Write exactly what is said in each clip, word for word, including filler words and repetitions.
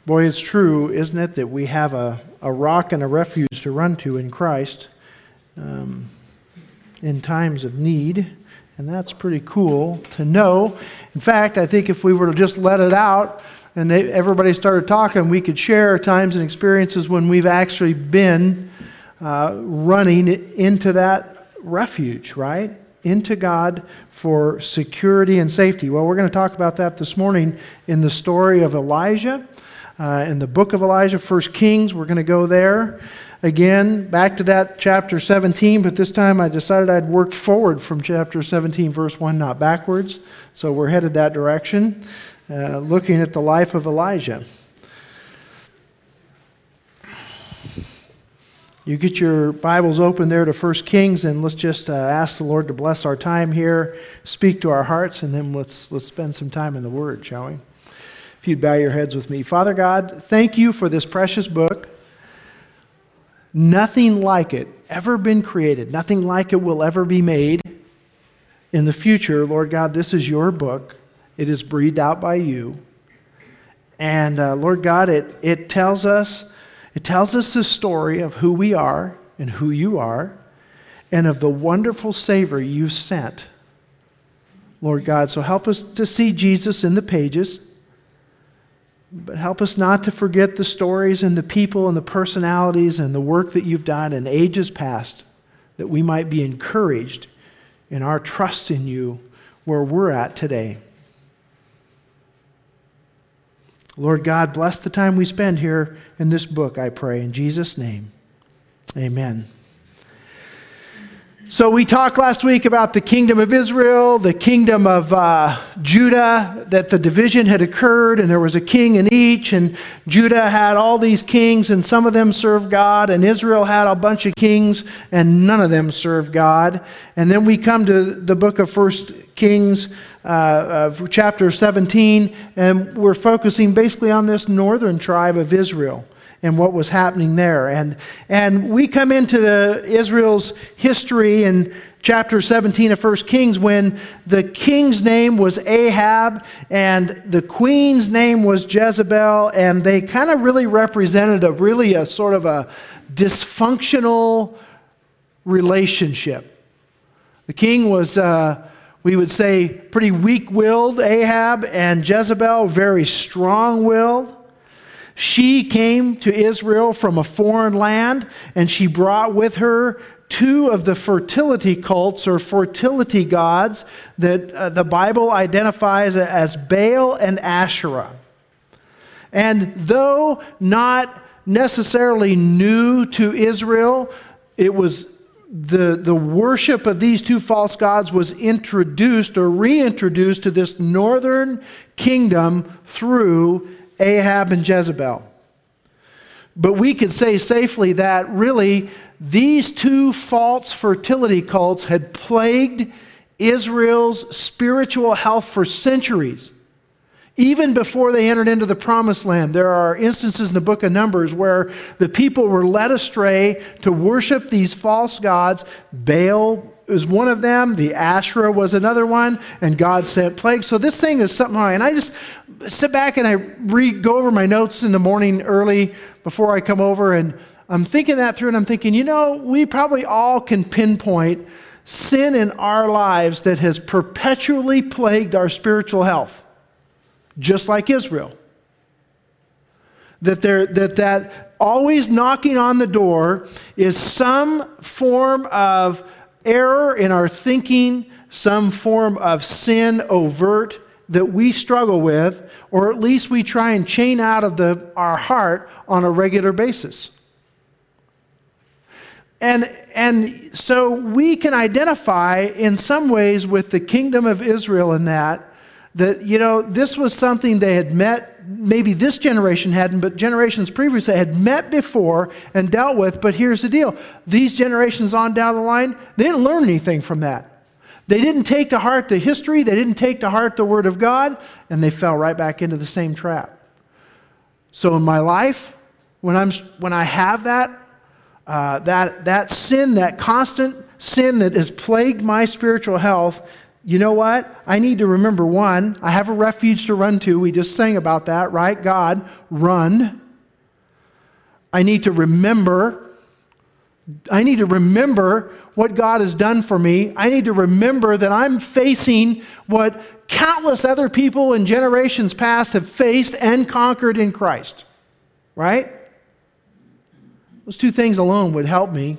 Boy, it's true, isn't it, that we have a, a rock and a refuge to run to in Christ um, in times of need. And that's pretty cool to know. In fact, I think if we were to just let it out and they, everybody started talking, we could share times and experiences when we've actually been uh, running into that refuge, right? Into God for security and safety. Well, we're going to talk about that this morning in the story of Elijah, uh, in the book of Elijah, First Kings. We're going to go there. Again, back to that chapter seventeen, but this time I decided I'd work forward from chapter seventeen, verse one, not backwards. So we're headed that direction, uh, looking at the life of Elijah. You get your Bibles open there to First Kings, and let's just uh, ask the Lord to bless our time here, speak to our hearts, and then let's let's spend some time in the Word, shall we? If you'd bow your heads with me. Father God, thank you for this precious book. Nothing like it ever been created. Nothing like it will ever be made in the future. Lord God, this is your book. It is breathed out by you. And uh, Lord God, it, it tells us it tells us the story of who we are and who you are and of the wonderful Savior you sent. Lord God, so help us to see Jesus in the pages. But help us not to forget the stories and the people and the personalities and the work that you've done in ages past, that we might be encouraged in our trust in you where we're at today. Lord God, bless the time we spend here in this book, I pray. In Jesus' name, amen. So we talked last week about the kingdom of Israel, the kingdom of uh, Judah, that the division had occurred and there was a king in each, and Judah had all these kings and some of them served God, and Israel had a bunch of kings and none of them served God. And then we come to the book of First Kings, uh, of chapter seventeen, and we're focusing basically on this northern tribe of Israel and what was happening there. And and we come into the Israel's history in chapter seventeen of First Kings when the king's name was Ahab and the queen's name was Jezebel, and they kind of really represented a really a sort of a dysfunctional relationship. The king was, uh, we would say, pretty weak-willed, Ahab, and Jezebel, very strong-willed. She came to Israel from a foreign land, and she brought with her two of the fertility cults or fertility gods that uh, the Bible identifies as Baal and Asherah. And though not necessarily new to Israel, it was the, the worship of these two false gods was introduced or reintroduced to this northern kingdom through Ahab and Jezebel. But we could say safely that really these two false fertility cults had plagued Israel's spiritual health for centuries. Even before they entered into the promised land, there are instances in the book of Numbers where the people were led astray to worship these false gods. Baal was one of them, the Asherah was another one, and God sent plagues. So this thing is something wrong. And I just sit back and I read, go over my notes in the morning early before I come over, and I'm thinking that through, and I'm thinking, you know, we probably all can pinpoint sin in our lives that has perpetually plagued our spiritual health. Just like Israel. That there, that that always knocking on the door is some form of error in our thinking, some form of sin overt that we struggle with, or at least we try and chain out of the, our heart on a regular basis. And, and so we can identify in some ways with the kingdom of Israel in that, that, you know, this was something they had met, maybe this generation hadn't, but generations previously had met before and dealt with. But here's the deal. These generations on down the line, they didn't learn anything from that. They didn't take to heart the history. They didn't take to heart the Word of God, and they fell right back into the same trap. So in my life, when I'm when I have that, uh, that, that sin, that constant sin that has plagued my spiritual health, you know what? I need to remember, one, I have a refuge to run to. We just sang about that, right? God, run. I need to remember. I need to remember what God has done for me. I need to remember that I'm facing what countless other people in generations past have faced and conquered in Christ. Right? Those two things alone would help me.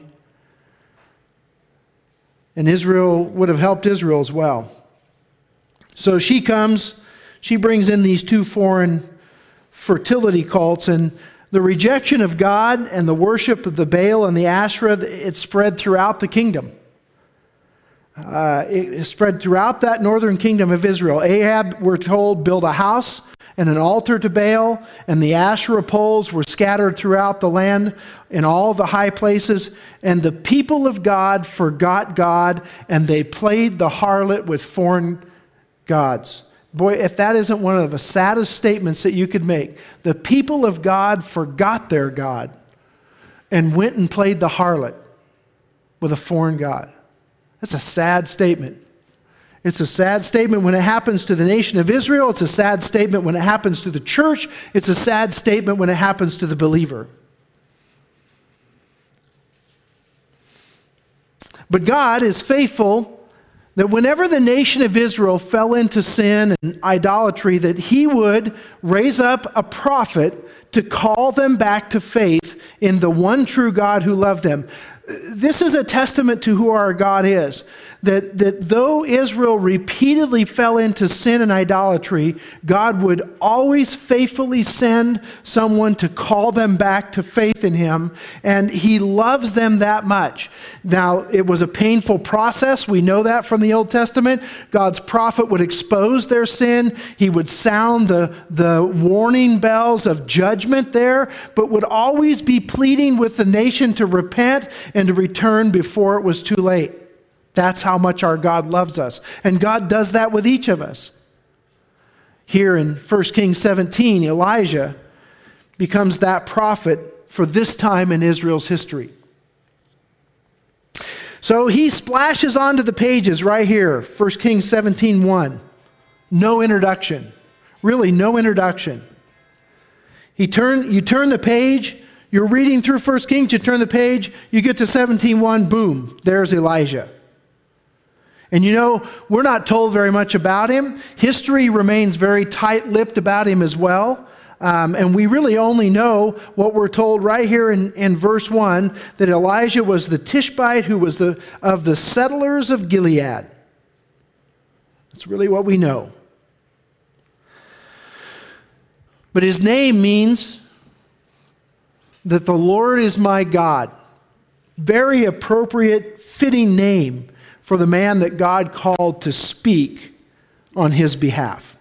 And Israel would have helped Israel as well. So she comes, she brings in these two foreign fertility cults, and the rejection of God and the worship of the Baal and the Asherah, it spread throughout the kingdom. Uh, it spread throughout that northern kingdom of Israel. Ahab, we're told, built a house and an altar to Baal, and the Asherah poles were scattered throughout the land in all the high places. And the people of God forgot God, and they played the harlot with foreign gods. Boy, if that isn't one of the saddest statements that you could make. The people of God forgot their God and went and played the harlot with a foreign god. That's a sad statement. It's a sad statement when it happens to the nation of Israel. It's a sad statement when it happens to the church. It's a sad statement when it happens to the believer. But God is faithful that whenever the nation of Israel fell into sin and idolatry, that He would raise up a prophet to call them back to faith in the one true God who loved them. This is a testament to who our God is. That, that though Israel repeatedly fell into sin and idolatry, God would always faithfully send someone to call them back to faith in Him, and He loves them that much. Now, it was a painful process. We know that from the Old Testament. God's prophet would expose their sin. He would sound the, the warning bells of judgment there, but would always be pleading with the nation to repent and to return before it was too late. That's how much our God loves us. And God does that with each of us. Here in First Kings seventeen, Elijah becomes that prophet for this time in Israel's history. So he splashes onto the pages right here, First Kings seventeen one. No introduction. Really, no introduction. He turn, you turn the page, you're reading through First Kings, you turn the page, you get to seventeen one, boom, there's Elijah. And you know, we're not told very much about him. History remains very tight-lipped about him as well. Um, and we really only know what we're told right here in, in verse one, that Elijah was the Tishbite who was the of the settlers of Gilead. That's really what we know. But his name means that the Lord is my God. Very appropriate, fitting name for the man that God called to speak on his behalf.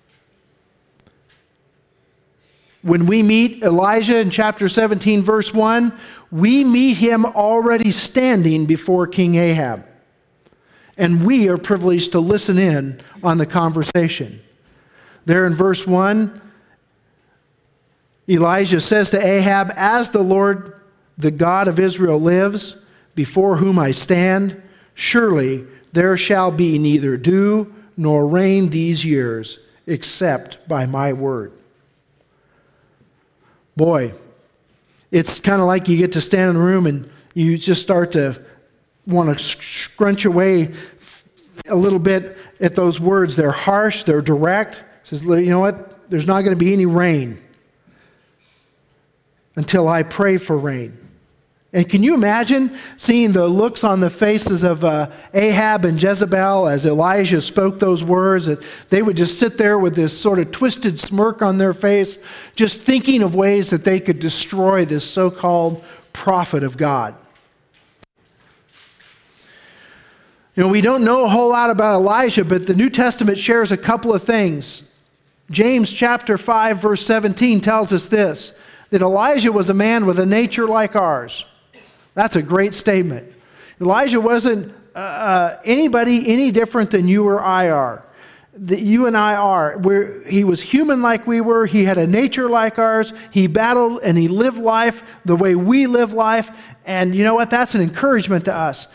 When we meet Elijah in chapter seventeen, verse one, we meet him already standing before King Ahab. And we are privileged to listen in on the conversation. There in verse one, Elijah says to Ahab, "As the Lord, the God of Israel lives, before whom I stand, surely there shall be neither dew nor rain these years, except by my word." Boy, it's kind of like you get to stand in the room and you just start to want to scrunch away a little bit at those words. They're harsh, they're direct. It says, you know what? There's not going to be any rain until I pray for rain. And can you imagine seeing the looks on the faces of uh, Ahab and Jezebel as Elijah spoke those words? That they would just sit there with this sort of twisted smirk on their face, just thinking of ways that they could destroy this so-called prophet of God. You know, we don't know a whole lot about Elijah, but the New Testament shares a couple of things. James chapter five, verse seventeen tells us this, that Elijah was a man with a nature like ours. That's a great statement. Elijah wasn't uh, anybody any different than you or I are. That you and I are. We're, he was human like we were. He had a nature like ours. He battled and he lived life the way we live life. And you know what? That's an encouragement to us.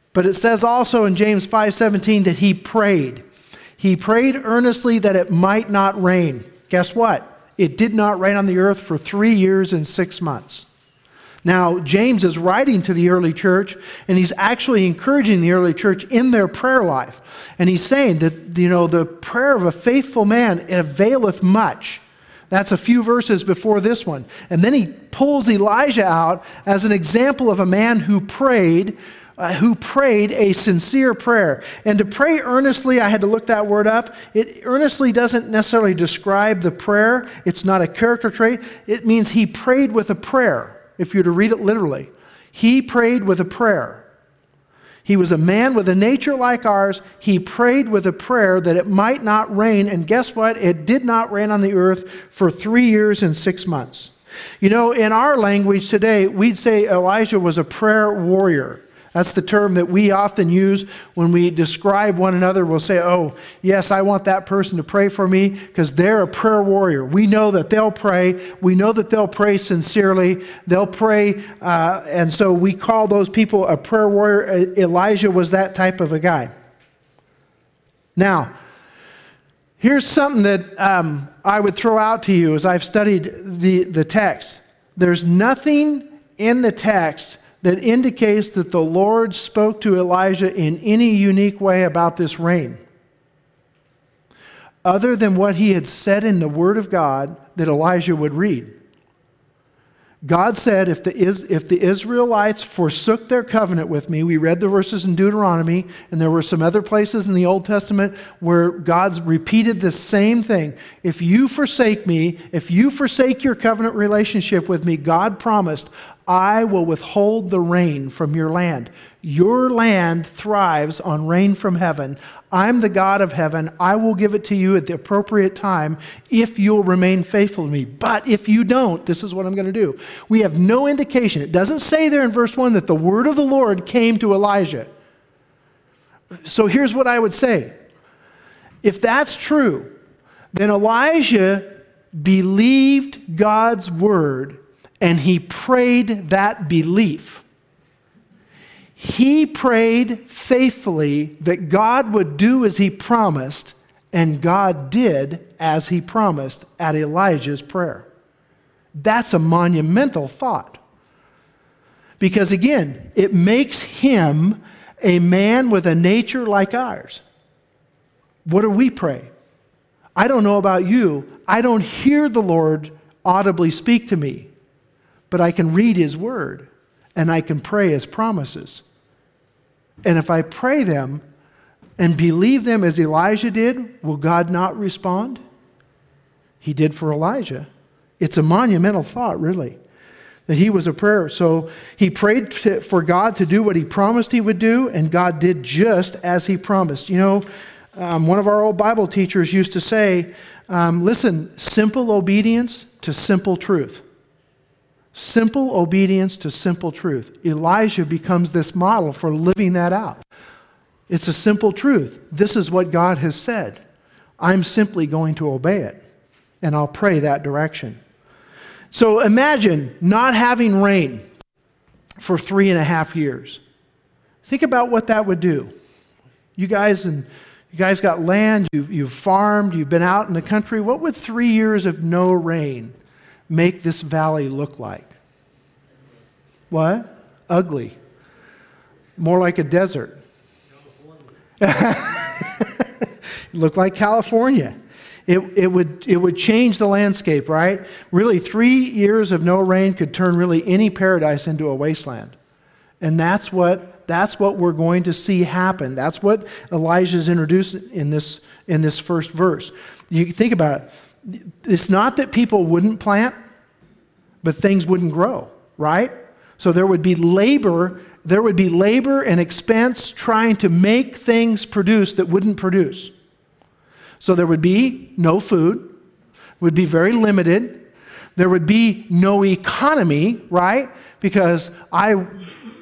But it says also in James five seventeen that he prayed. He prayed earnestly that it might not rain. Guess what? It did not rain on the earth for three years and six months. Now, James is writing to the early church, and he's actually encouraging the early church in their prayer life. And he's saying that, you know, the prayer of a faithful man, it availeth much. That's a few verses before this one. And then he pulls Elijah out as an example of a man who prayed, uh, who prayed a sincere prayer. And to pray earnestly, I had to look that word up. It earnestly doesn't necessarily describe the prayer. It's not a character trait. It means he prayed with a prayer. If you were to read it literally, he prayed with a prayer. He was a man with a nature like ours. He prayed with a prayer that it might not rain. And guess what? It did not rain on the earth for three years and six months. You know, in our language today, we'd say Elijah was a prayer warrior. That's the term that we often use when we describe one another. We'll say, oh, yes, I want that person to pray for me because they're a prayer warrior. We know that they'll pray. We know that they'll pray sincerely. They'll pray, uh, and so we call those people a prayer warrior. Elijah was that type of a guy. Now, here's something that um, I would throw out to you as I've studied the, the text. There's nothing in the text that indicates that the Lord spoke to Elijah in any unique way about this rain, other than what he had said in the Word of God that Elijah would read. God said, if the, if the Israelites forsook their covenant with me, we read the verses in Deuteronomy, and there were some other places in the Old Testament where God's repeated the same thing. If you forsake me, if you forsake your covenant relationship with me, God promised, I will withhold the rain from your land. Your land thrives on rain from heaven. I'm the God of heaven. I will give it to you at the appropriate time if you'll remain faithful to me. But if you don't, this is what I'm going to do. We have no indication. It doesn't say there in verse one that the word of the Lord came to Elijah. So here's what I would say. If that's true, then Elijah believed God's word and he prayed that belief. He prayed faithfully that God would do as he promised, and God did as he promised at Elijah's prayer. That's a monumental thought. Because again, it makes him a man with a nature like ours. What do we pray? I don't know about you. I don't hear the Lord audibly speak to me, but I can read his word and I can pray his promises. And if I pray them and believe them as Elijah did, will God not respond? He did for Elijah. It's a monumental thought, really, that he was a prayer. So he prayed to, for God to do what he promised he would do, and God did just as he promised. You know, um, one of our old Bible teachers used to say, um, listen, simple obedience to simple truth. Simple obedience to simple truth. Elijah becomes this model for living that out. It's a simple truth. This is what God has said. I'm simply going to obey it, and I'll pray that direction. So imagine not having rain for three and a half years. Think about what that would do. You guys and you guys got land, you, you've farmed, you've been out in the country. What would three years of no rain make this valley look like? What? Ugly. More like a desert. Look like California. It, it would it would change the landscape, right? Really, three years of no rain could turn really any paradise into a wasteland. And that's what that's what we're going to see happen. That's what Elijah's introduced in this in this first verse. You think about it. It's not that people wouldn't plant, but things wouldn't grow, right? So there would be labor, there would be labor and expense trying to make things produce that wouldn't produce. So there would be no food, would be very limited. There would be no economy, right? Because I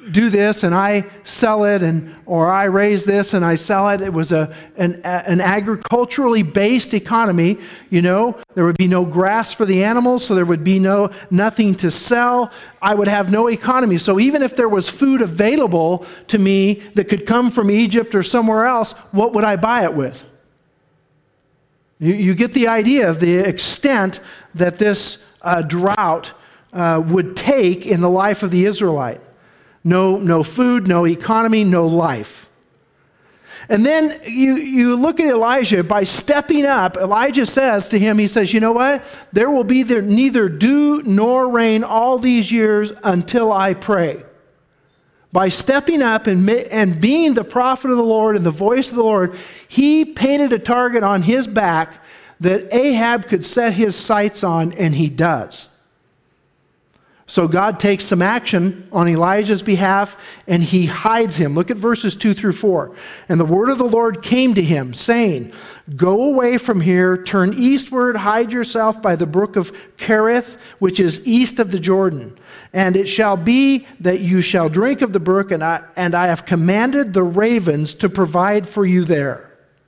do this and I sell it, and or I raise this and I sell it. It was a an, an agriculturally based economy. You know, there would be no grass for the animals, so there would be no nothing to sell. I would have no economy. So even if there was food available to me that could come from Egypt or somewhere else, what would I buy it with? You, you get the idea of the extent that this uh, drought uh, would take in the life of the Israelite. No, no food, no economy, no life. And then you, you look at Elijah. By stepping up, Elijah says to him, he says, you know what? There will be there neither dew nor rain all these years until I pray. By stepping up and, and being the prophet of the Lord and the voice of the Lord, he painted a target on his back that Ahab could set his sights on, and he does. So God takes some action on Elijah's behalf, and he hides him. Look at verses two through four. And the word of the Lord came to him, saying, go away from here, turn eastward, hide yourself by the brook of Kerith, which is east of the Jordan. And it shall be that you shall drink of the brook, and I, and I have commanded the ravens to provide for you there.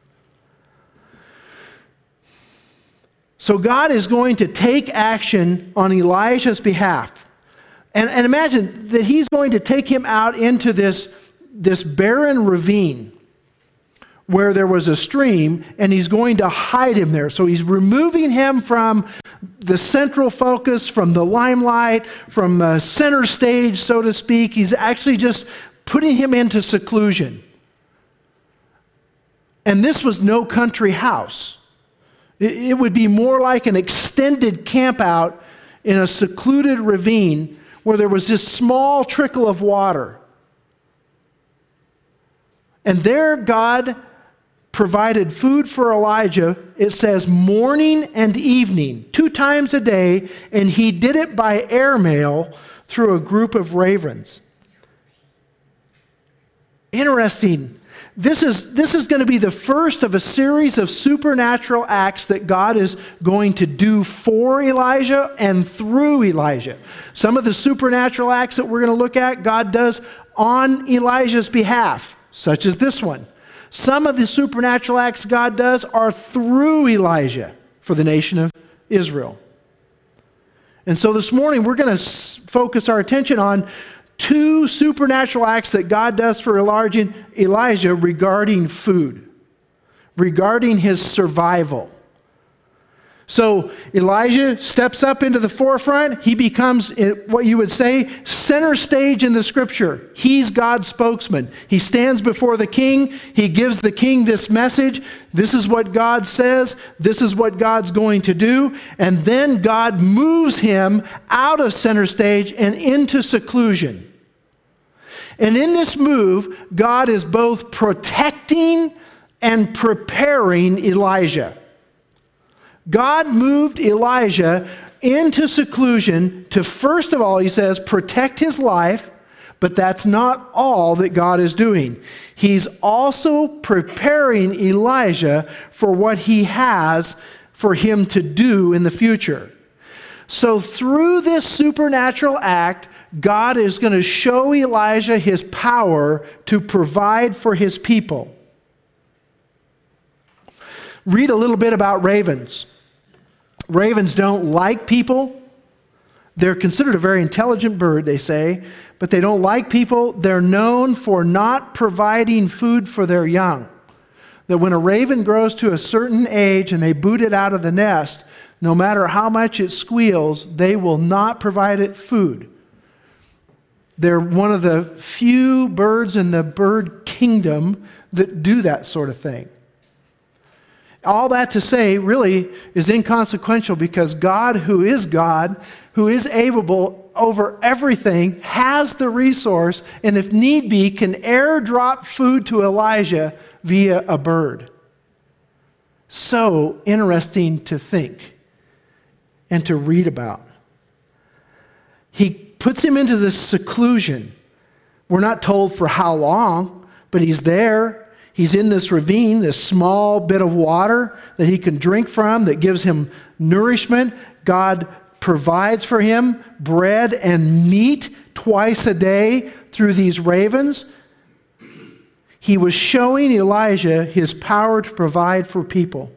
So God is going to take action on Elijah's behalf. And, and imagine that he's going to take him out into this, this barren ravine where there was a stream, and he's going to hide him there. So he's removing him from the central focus, from the limelight, from the center stage, so to speak. He's actually just putting him into seclusion. And this was no country house. It, it would be more like an extended camp out in a secluded ravine where there was this small trickle of water. And there God provided food for Elijah, it says morning and evening, two times a day, and he did it by airmail through a group of ravens. Interesting. This is, this is going to be the first of a series of supernatural acts that God is going to do for Elijah and through Elijah. Some of the supernatural acts that we're going to look at, God does on Elijah's behalf, such as this one. Some of the supernatural acts God does are through Elijah for the nation of Israel. And so this morning we're going to focus our attention on two supernatural acts that God does for Elijah regarding food, regarding his survival. So Elijah steps up into the forefront. He becomes what you would say center stage in the scripture. He's God's spokesman. He stands before the king. He gives the king this message. This is what God says. This is what God's going to do. And then God moves him out of center stage and into seclusion. And in this move, God is both protecting and preparing Elijah. God moved Elijah into seclusion to, first of all, he says, protect his life, but that's not all that God is doing. He's also preparing Elijah for what he has for him to do in the future. So through this supernatural act, God is going to show Elijah his power to provide for his people. Read a little bit about ravens. Ravens don't like people. They're considered a very intelligent bird, they say, but they don't like people. They're known for not providing food for their young. That when a raven grows to a certain age and they boot it out of the nest, no matter how much it squeals, they will not provide it food. They're one of the few birds in the bird kingdom that do that sort of thing. All that to say really is inconsequential because God, who is God, who is able over everything, has the resource, and if need be, can airdrop food to Elijah via a bird. So interesting to think and to read about. He puts him into this seclusion. We're not told for how long, but he's there. He's in this ravine, this small bit of water that he can drink from that gives him nourishment. God provides for him bread and meat twice a day through these ravens, he was showing Elijah his power to provide for people.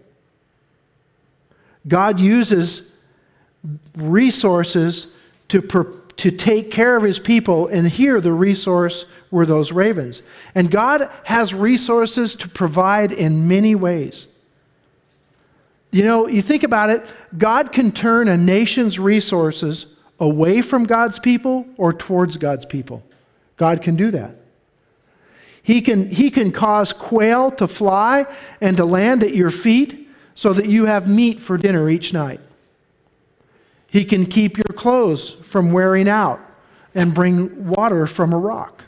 God uses resources to, to take care of his people, and here the resource were those ravens. And God has resources to provide in many ways. You know, you think about it, God can turn a nation's resources away from God's people or towards God's people. God can do that. He can, he can cause quail to fly and to land at your feet so that you have meat for dinner each night. He can keep your clothes from wearing out and bring water from a rock.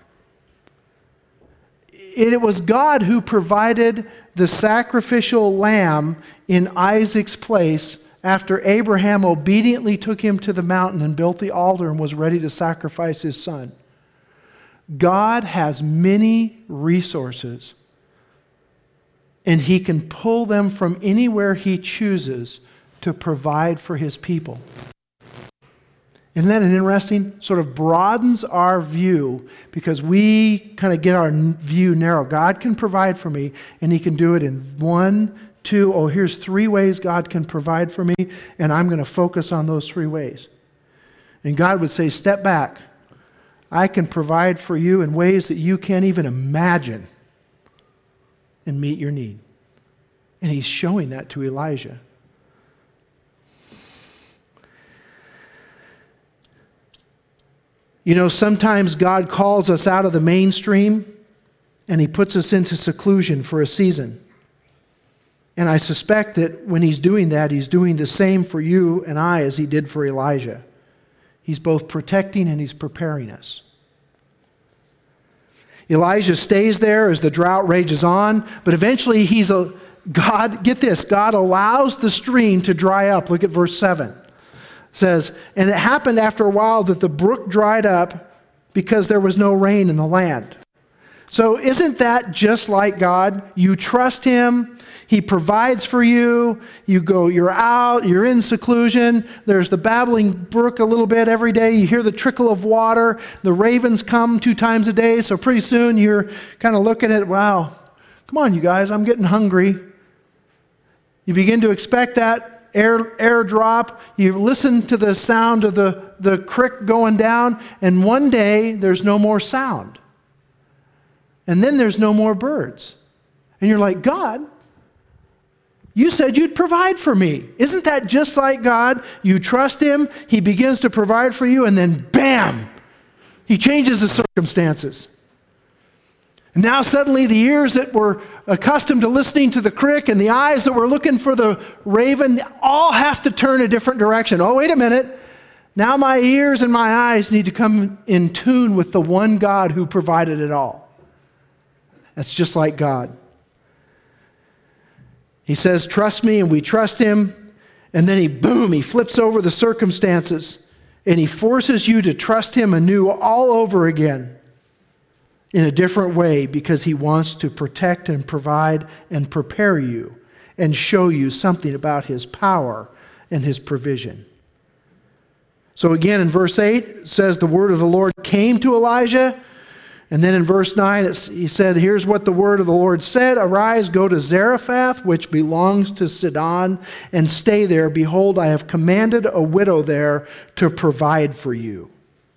It was God who provided the sacrificial lamb in Isaac's place after Abraham obediently took him to the mountain and built the altar and was ready to sacrifice his son. God has many resources, and he can pull them from anywhere he chooses to provide for his people. Isn't that an interesting? Sort of broadens our view because we kind of get our view narrow. God can provide for me, and he can do it in one, two, oh, here's three ways God can provide for me, and I'm going to focus on those three ways. And God would say, step back. I can provide for you in ways that you can't even imagine and meet your need. And he's showing that to Elijah. You know, sometimes God calls us out of the mainstream and he puts us into seclusion for a season. And I suspect that when he's doing that, he's doing the same for you and I as he did for Elijah. He's both protecting and he's preparing us. Elijah stays there as the drought rages on, but eventually he's a, God, get this, God allows the stream to dry up. Look at verse seven. It says, and it happened after a while that the brook dried up because there was no rain in the land. So isn't that just like God? You trust him, he provides for you, you go, you're out, you're in seclusion, there's the babbling brook a little bit every day, you hear the trickle of water, the ravens come two times a day, so pretty soon you're kind of looking at, wow, come on you guys, I'm getting hungry. You begin to expect that air airdrop, you listen to the sound of the, the creek going down, and one day there's no more sound. And then there's no more birds. And you're like, God, you said you'd provide for me. Isn't that just like God? You trust him, he begins to provide for you, and then bam, he changes the circumstances. And now suddenly the ears that were accustomed to listening to the crick and the eyes that were looking for the raven all have to turn a different direction. Oh, wait a minute. Now my ears and my eyes need to come in tune with the one God who provided it all. That's just like God. He says, trust me, and we trust him. And then he, boom, he flips over the circumstances. And he forces you to trust him anew all over again in a different way because he wants to protect and provide and prepare you and show you something about his power and his provision. So again, in verse eight, it says the word of the Lord came to Elijah. And then in verse nine, it's, he said, here's what the word of the Lord said. Arise, go to Zarephath, which belongs to Sidon, and stay there. Behold, I have commanded a widow there to provide for you.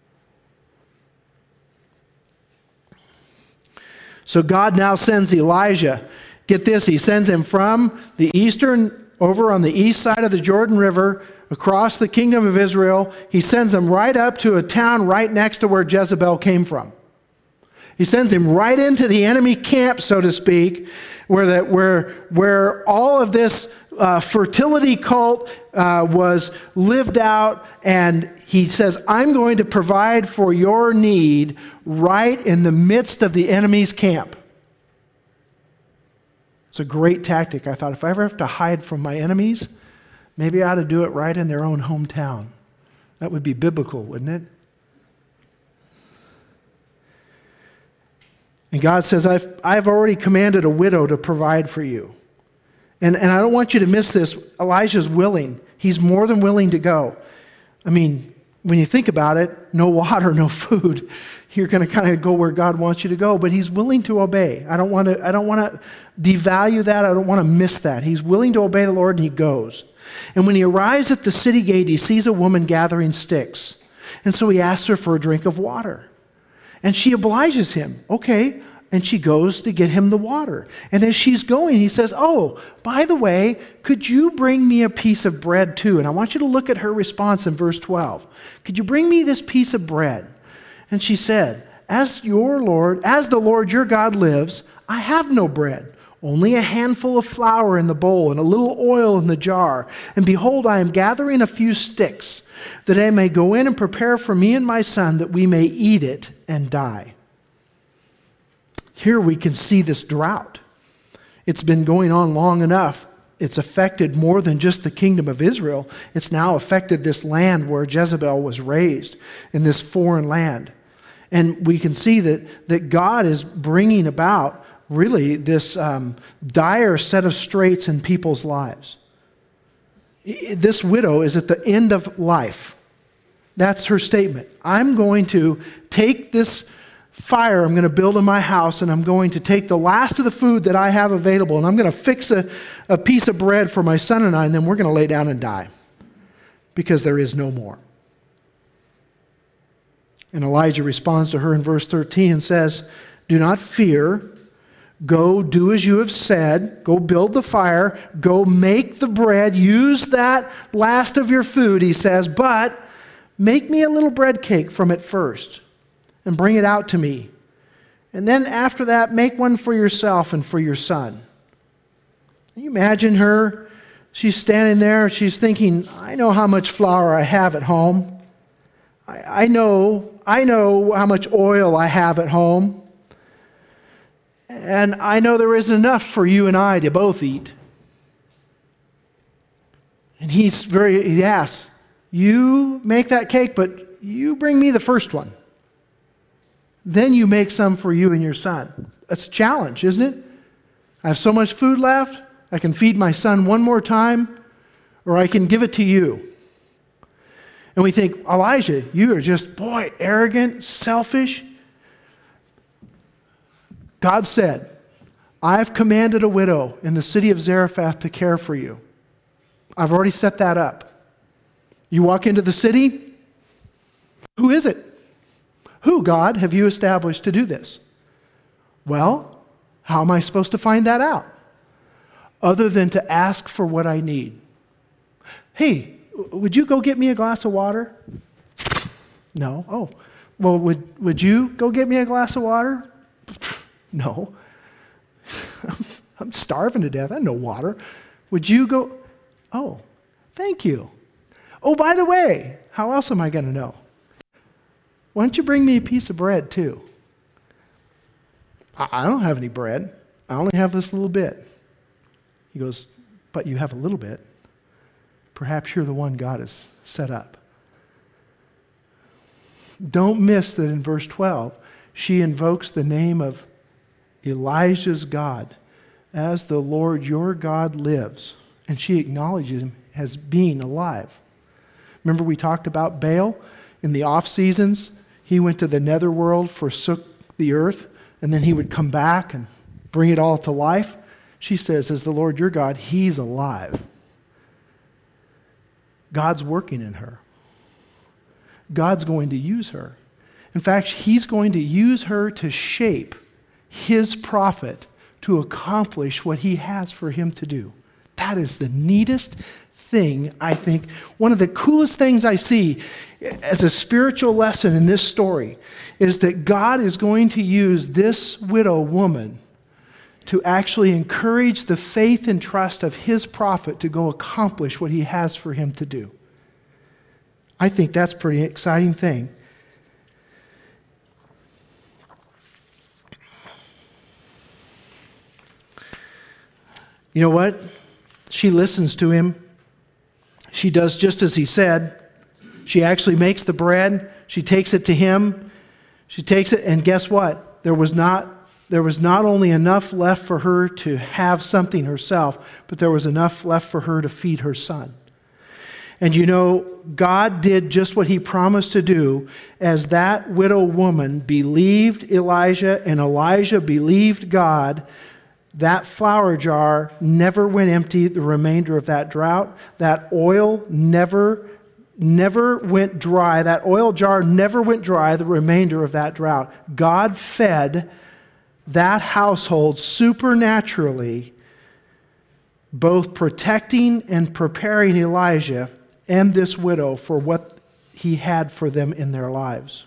So God now sends Elijah. Get this, he sends him from the eastern, over on the east side of the Jordan River, across the kingdom of Israel. He sends him right up to a town right next to where Jezebel came from. He sends him right into the enemy camp, so to speak, where the, where, where all of this uh, fertility cult uh, was lived out. And he says, I'm going to provide for your need right in the midst of the enemy's camp. It's a great tactic. I thought, if I ever have to hide from my enemies, maybe I ought to do it right in their own hometown. That would be biblical, wouldn't it? And God says, I've, I've already commanded a widow to provide for you. And, and I don't want you to miss this. Elijah's willing. He's more than willing to go. I mean, when you think about it, no water, no food, you're going to kind of go where God wants you to go, but he's willing to obey. I don't want to I don't want to devalue that. I don't want to miss that. He's willing to obey the Lord, and he goes. And when he arrives at the city gate, he sees a woman gathering sticks. And so he asks her for a drink of water. And she obliges him. Okay. And she goes to get him the water. And as she's going, he says, oh, by the way, could you bring me a piece of bread too? And I want you to look at her response in verse twelve. Could you bring me this piece of bread? And she said, as your Lord, as the Lord your God lives, I have no bread, only a handful of flour in the bowl and a little oil in the jar. And behold, I am gathering a few sticks, that I may go in and prepare for me and my son, that we may eat it and die. Here we can see this drought. It's been going on long enough. It's affected more than just the kingdom of Israel. It's now affected this land where Jezebel was raised, in this foreign land. And we can see that, that God is bringing about really this um, dire set of straits in people's lives. This widow is at the end of life. That's her statement. I'm going to take this fire I'm going to build in my house, and I'm going to take the last of the food that I have available, and I'm going to fix a, a piece of bread for my son and I, and then we're going to lay down and die because there is no more. And Elijah responds to her in verse thirteen and says, do not fear. Go do as you have said. Go build the fire. Go make the bread. Use that last of your food, he says, but make me a little bread cake from it first, and bring it out to me. And then after that, make one for yourself and for your son. Can you imagine her? She's standing there. She's thinking, I know how much flour I have at home. I, I know, I know how much oil I have at home. And I know there isn't enough for you and I to both eat. And he's very, he asks, you make that cake, but you bring me the first one. Then you make some for you and your son. That's a challenge, isn't it? I have so much food left, I can feed my son one more time, or I can give it to you. And we think, Elijah, you are just, boy, arrogant, selfish. God said, I've commanded a widow in the city of Zarephath to care for you. I've already set that up. You walk into the city, who is it? Who, God, have you established to do this? Well, how am I supposed to find that out? Other than to ask for what I need. Hey, would you go get me a glass of water? No. Oh, well, would, would you go get me a glass of water? No. I'm starving to death. I have no water. Would you go? Oh, thank you. Oh, by the way, how else am I going to know? Why don't you bring me a piece of bread too? I don't have any bread. I only have this little bit. He goes, but you have a little bit. Perhaps you're the one God has set up. Don't miss that in verse twelve, she invokes the name of Elijah's God as the Lord your God lives. And she acknowledges him as being alive. Remember we talked about Baal in the off seasons? He went to the netherworld, forsook the earth, and then he would come back and bring it all to life. She says, as the Lord your God, he's alive. God's working in her. God's going to use her. In fact, he's going to use her to shape his prophet to accomplish what he has for him to do. That is the neatest thing, I think. One of the coolest things I see as a spiritual lesson in this story is that God is going to use this widow woman to actually encourage the faith and trust of his prophet to go accomplish what he has for him to do. I think that's a pretty exciting thing. You know what? She listens to him. She does just as he said. She actually makes the bread. She takes it to him. She takes it, and guess what? There was not, there was not only enough left for her to have something herself, but there was enough left for her to feed her son. And you know, God did just what he promised to do as that widow woman believed Elijah and Elijah believed God. That flour jar never went empty the remainder of that drought. That oil never, never went dry. That oil jar never went dry the remainder of that drought. God fed that household supernaturally, both protecting and preparing Elijah and this widow for what he had for them in their lives.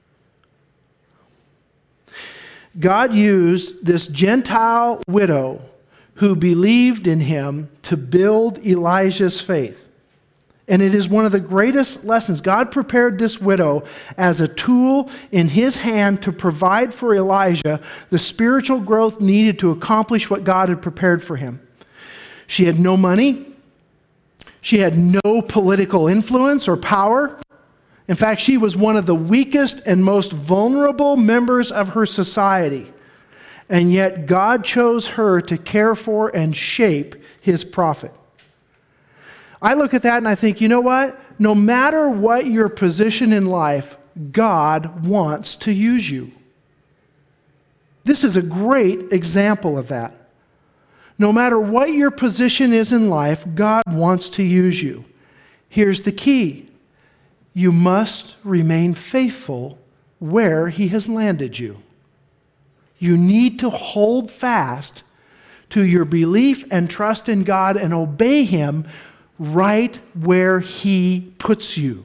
God used this Gentile widow who believed in him to build Elijah's faith. And it is one of the greatest lessons. God prepared this widow as a tool in his hand to provide for Elijah the spiritual growth needed to accomplish what God had prepared for him. She had no money. She had no political influence or power. In fact, she was one of the weakest and most vulnerable members of her society. And yet God chose her to care for and shape his prophet. I look at that and I think, you know what? No matter what your position in life, God wants to use you. This is a great example of that. No matter what your position is in life, God wants to use you. Here's the key. You must remain faithful where he has landed you. You need to hold fast to your belief and trust in God and obey him right where he puts you.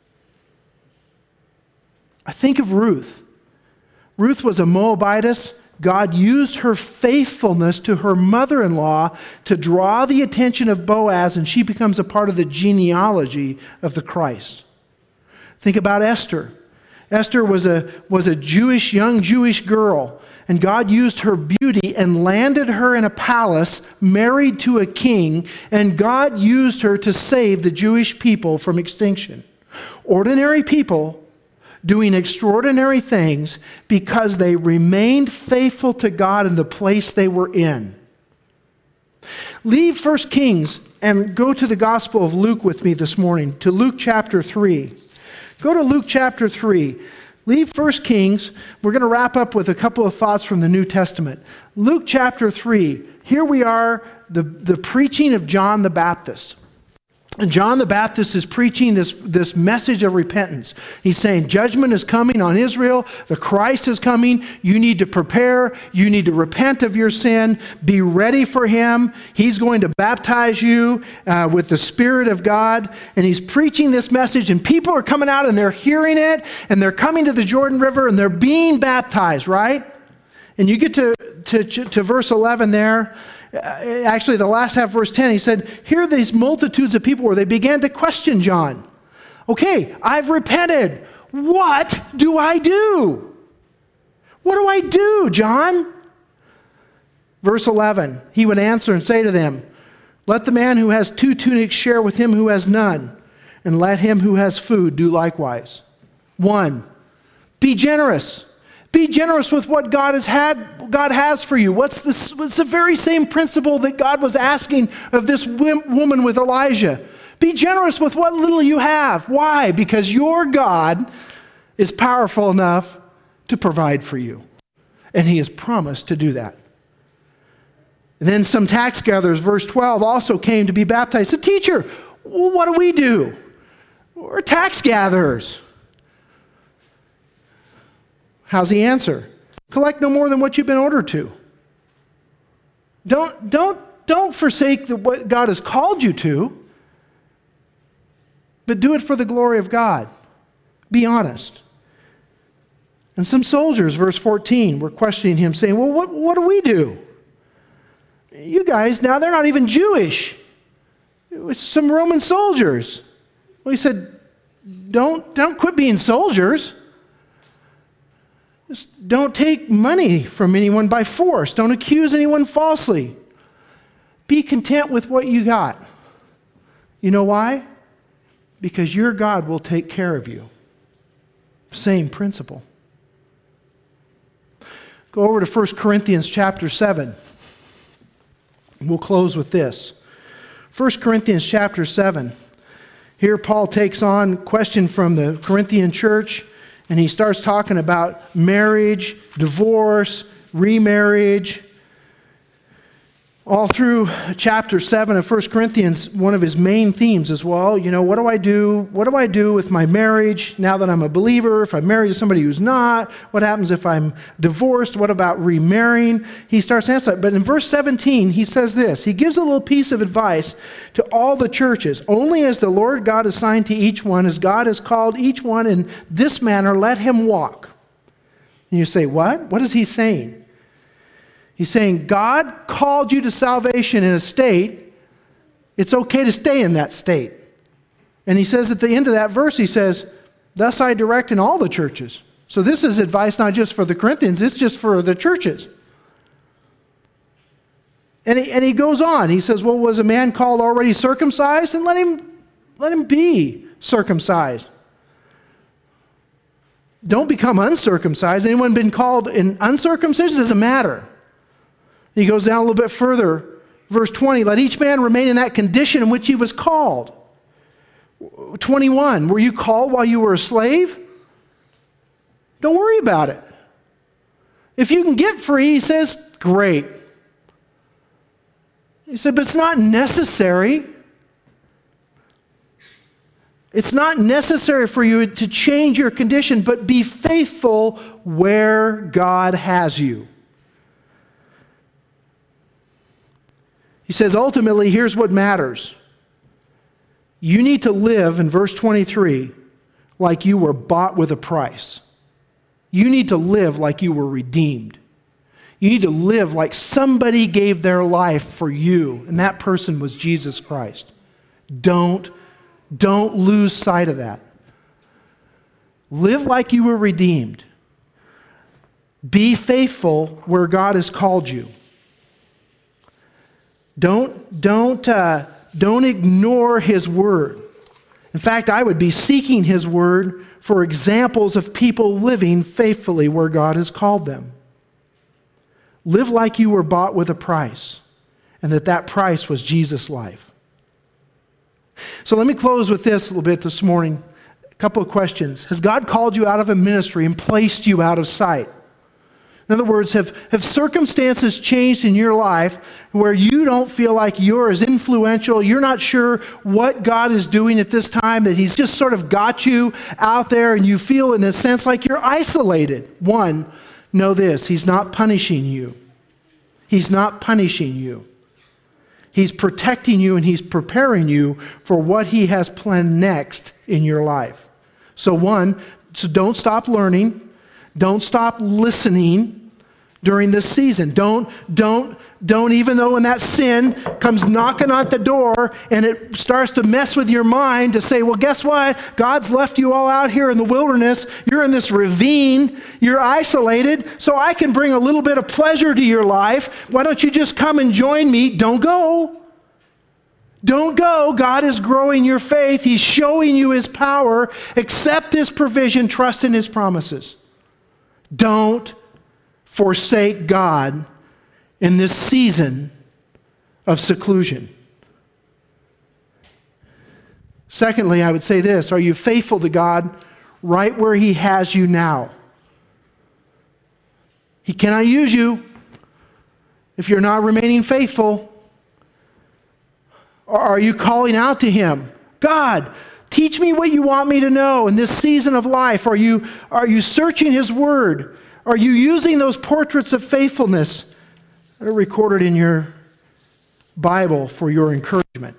I think of Ruth. Ruth was a Moabitess. God used her faithfulness to her mother-in-law to draw the attention of Boaz, and she becomes a part of the genealogy of the Christ. Think about Esther. Esther was a, was a Jewish, young Jewish girl, and God used her beauty and landed her in a palace, married to a king, and God used her to save the Jewish people from extinction. Ordinary people doing extraordinary things because they remained faithful to God in the place they were in. Leave First Kings and go to the Gospel of Luke with me this morning, to Luke chapter three. Go to Luke chapter three. Leave First Kings. We're going to wrap up with a couple of thoughts from the New Testament. Luke chapter three. Here we are, the, the preaching of John the Baptist. And John the Baptist is preaching this, this message of repentance. He's saying judgment is coming on Israel. The Christ is coming. You need to prepare. You need to repent of your sin. Be ready for him. He's going to baptize you uh, with the Spirit of God. And he's preaching this message, and people are coming out and they're hearing it, and they're coming to the Jordan River and they're being baptized, right? And you get to, to, to verse eleven there. Actually, the last half, verse ten, he said, here are these multitudes of people where they began to question John. Okay, I've repented. What do I do? What do I do, John? Verse eleven, he would answer and say to them, let the man who has two tunics share with him who has none, and let him who has food do likewise. One, be generous. Be generous with what God has had, God has for you. What's this? It's the very same principle that God was asking of this woman with Elijah. Be generous with what little you have. Why? Because your God is powerful enough to provide for you. And he has promised to do that. And then some tax gatherers, verse twelve, also came to be baptized. Said, teacher, what do we do? We're tax gatherers. How's the answer? Collect no more than what you've been ordered to. Don't, don't, don't forsake the, what God has called you to, but do it for the glory of God. Be honest. And some soldiers, verse fourteen, were questioning him, saying, well, what, what do we do? You guys, now they're not even Jewish. It was some Roman soldiers. Well, he said, don't, don't quit being soldiers. Just don't take money from anyone by force. Don't accuse anyone falsely. Be content with what you got. You know why? Because your God will take care of you. Same principle. Go over to First Corinthians chapter seven. We'll close with this. First Corinthians chapter seven. Here Paul takes on a question from the Corinthian church, and he starts talking about marriage, divorce, remarriage. All through chapter seven of First Corinthians, one of his main themes is, well, you know, what do I do? What do I do with my marriage now that I'm a believer? If I'm married to somebody who's not, what happens if I'm divorced? What about remarrying? He starts answering that. But in verse seventeen, he says this. He gives a little piece of advice to all the churches. Only as the Lord God assigned to each one, as God has called each one in this manner, let him walk. And you say, what? What is he saying? He's saying, God called you to salvation in a state. It's okay to stay in that state. And he says at the end of that verse, he says, thus I direct in all the churches. So this is advice not just for the Corinthians, it's just for the churches. And he, and he goes on. He says, well, was a man called already circumcised? And let him, let him be circumcised. Don't become uncircumcised. Anyone been called in uncircumcision? It doesn't matter. He goes down a little bit further. Verse twenty, let each man remain in that condition in which he was called. twenty-one, were you called while you were a slave? Don't worry about it. If you can get free, he says, great. He said, but it's not necessary. It's not necessary for you to change your condition, but be faithful where God has you. He says, ultimately, here's what matters. You need to live, in verse twenty-three, like you were bought with a price. You need to live like you were redeemed. You need to live like somebody gave their life for you, and that person was Jesus Christ. Don't, don't lose sight of that. Live like you were redeemed. Be faithful where God has called you. Don't, don't, uh, don't ignore his word. In fact, I would be seeking his word for examples of people living faithfully where God has called them. Live like you were bought with a price, and that that price was Jesus' life. So let me close with this a little bit this morning. A couple of questions. Has God called you out of a ministry and placed you out of sight? In other words, have, have circumstances changed in your life where you don't feel like you're as influential, you're not sure what God is doing at this time, that he's just sort of got you out there and you feel in a sense like you're isolated? One, know this, he's not punishing you. He's not punishing you. He's protecting you and he's preparing you for what he has planned next in your life. So one, so don't stop learning. Don't stop listening during this season. Don't, don't, don't, even though when that sin comes knocking on the door and it starts to mess with your mind to say, well, guess what? God's left you all out here in the wilderness. You're in this ravine. You're isolated. So I can bring a little bit of pleasure to your life. Why don't you just come and join me? Don't go. Don't go. God is growing your faith. He's showing you his power. Accept his provision. Trust in his promises. Don't forsake God in this season of seclusion. Secondly, I would say this, are you faithful to God right where he has you now? He cannot use you if you're not remaining faithful. Or are you calling out to him? God, teach me what you want me to know in this season of life. Are you, are you searching his word? Are you using those portraits of faithfulness that are recorded in your Bible for your encouragement?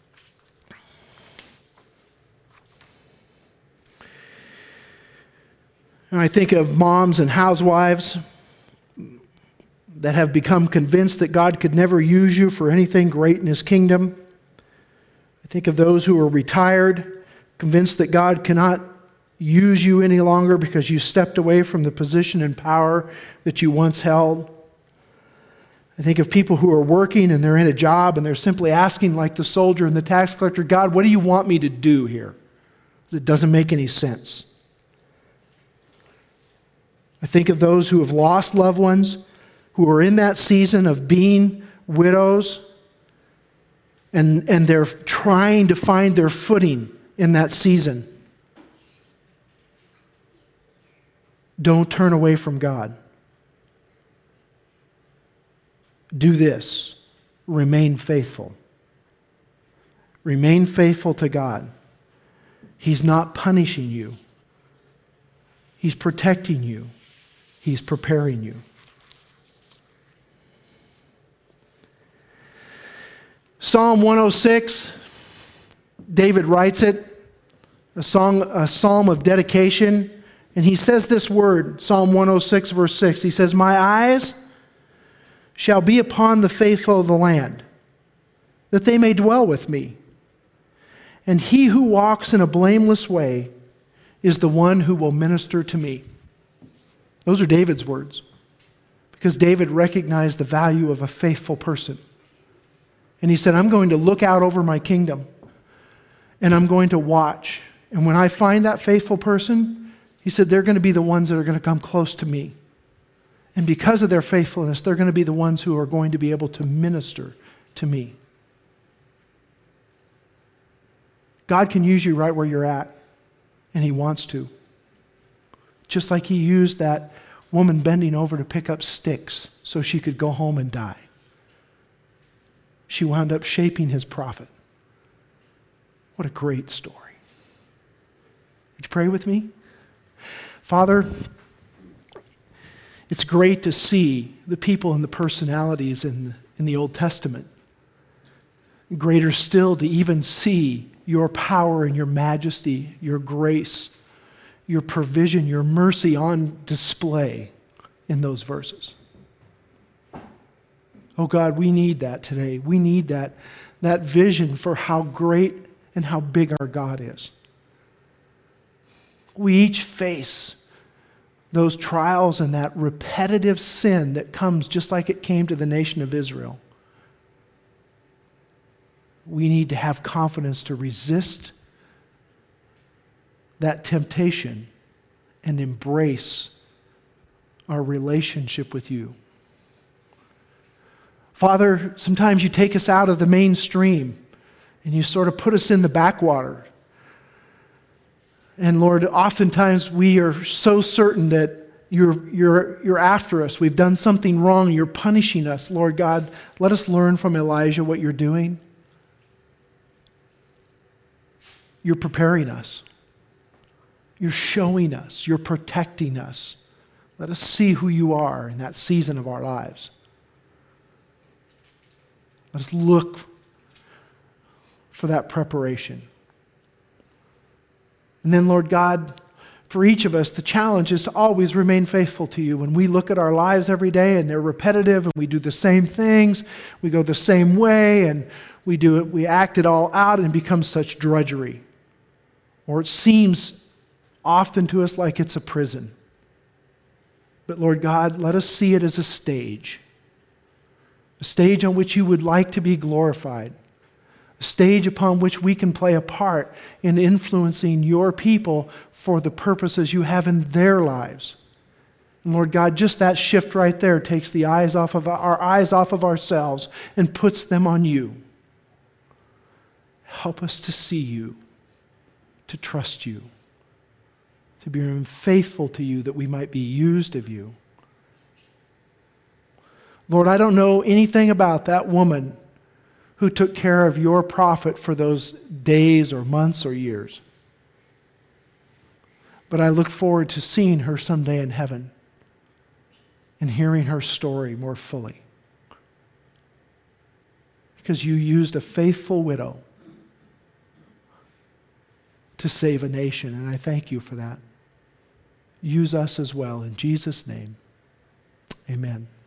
And I think of moms and housewives that have become convinced that God could never use you for anything great in his kingdom. I think of those who are retired, convinced that God cannot use you any longer because you stepped away from the position and power that you once held. I think of people who are working and they're in a job and they're simply asking, like the soldier and the tax collector, God, what do you want me to do here? It doesn't make any sense. I think of those who have lost loved ones, who are in that season of being widows, and, and they're trying to find their footing in that season. Don't turn away from God. Do this. Remain faithful. Remain faithful to God. He's not punishing you. He's protecting you. He's preparing you. Psalm one oh six, David writes it, a song, a psalm of dedication, and he says this word, Psalm one oh six, verse six. He says, "My eyes shall be upon the faithful of the land, that they may dwell with me. And he who walks in a blameless way is the one who will minister to me." Those are David's words, because David recognized the value of a faithful person. And he said, I'm going to look out over my kingdom, and I'm going to watch. And when I find that faithful person, he said, they're going to be the ones that are going to come close to me. And because of their faithfulness, they're going to be the ones who are going to be able to minister to me. God can use you right where you're at, and He wants to. Just like He used that woman bending over to pick up sticks so she could go home and die. She wound up shaping His prophet. What a great story. Would you pray with me? Father, it's great to see the people and the personalities in, in the Old Testament. Greater still to even see your power and your majesty, your grace, your provision, your mercy on display in those verses. Oh God, we need that today. We need that, that vision for how great and how big our God is. We each face those trials and that repetitive sin that comes just like it came to the nation of Israel. We need to have confidence to resist that temptation and embrace our relationship with you. Father, sometimes you take us out of the mainstream and you sort of put us in the backwater. And Lord, oftentimes we are so certain that you're, you're, you're after us. We've done something wrong. You're punishing us. Lord God, let us learn from Elijah what you're doing. You're preparing us. You're showing us. You're protecting us. Let us see who you are in that season of our lives. Let us look for that preparation. And then, Lord God, for each of us, the challenge is to always remain faithful to you. When we look at our lives every day and they're repetitive and we do the same things, we go the same way and we do it, we act it all out and it becomes such drudgery. Or it seems often to us like it's a prison. But Lord God, let us see it as a stage. A stage on which you would like to be glorified. A stage upon which we can play a part in influencing your people for the purposes you have in their lives. And Lord God, just that shift right there takes the eyes off of our eyes off of ourselves and puts them on you. Help us to see you, to trust you, to be faithful to you that we might be used of you. Lord, I don't know anything about that woman who took care of your prophet for those days or months or years. But I look forward to seeing her someday in heaven and hearing her story more fully. Because you used a faithful widow to save a nation, and I thank you for that. Use us as well. In Jesus' name, amen.